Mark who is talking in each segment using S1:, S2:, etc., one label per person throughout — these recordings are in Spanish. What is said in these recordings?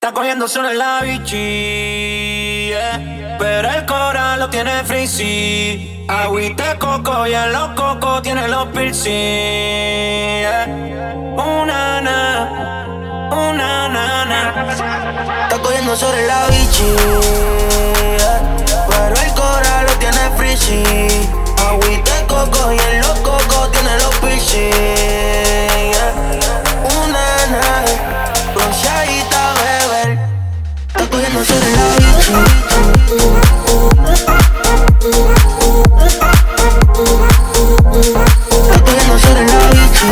S1: Está cogiendo solo en la bichi, yeah. Pero el coral lo tiene frizzy. Agüita de coco y en los cocos tiene los piercing, yeah. Una nana.
S2: Está cogiendo sobre la bichi, yeah. Pero el coral lo tiene frizzy. Agüita de coco y en los cocos tiene los piercing, yeah. Una nana, bronceadita, bebé. Está cogiendo sobre la bichi. Está cogiendo sobre la bichi.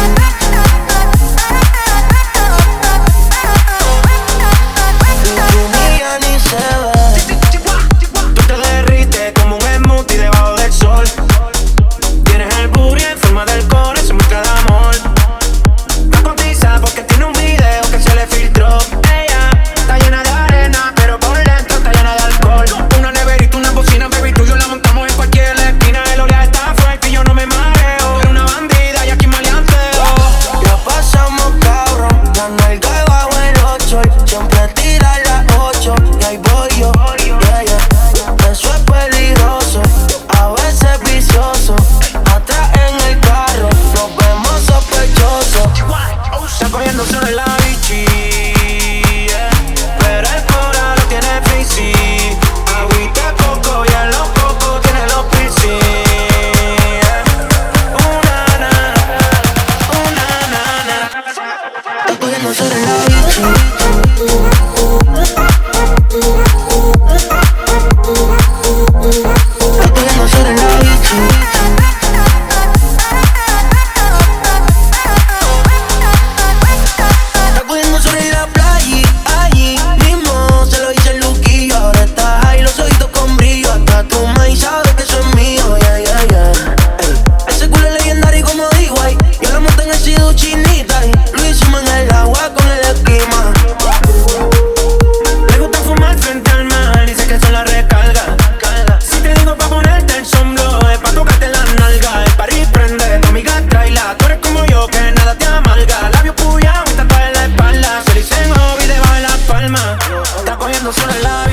S1: Sobre la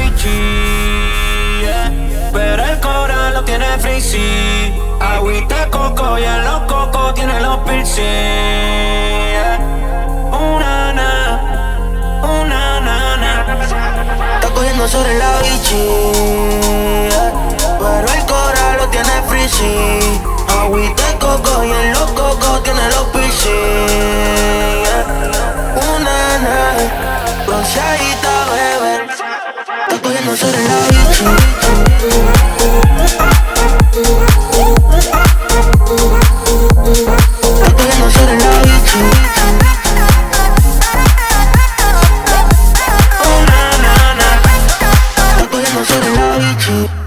S1: bichi, yeah. Pero el coral lo tiene frizzy. Agüita de coco y en los cocos tiene los piercing, yeah. Una nana.
S2: Está cogiendo sobre la bichi, yeah. Pero el coral lo tiene frizzy. Agüita de coco y en los cocos tiene los piercing, yeah. Una nana, bronceadita, bebé. Está cogiendo sobre la bichi. Está cogiendo sobre la bichi.
S1: Una nana.
S2: Está cogiendo sobre la bichi.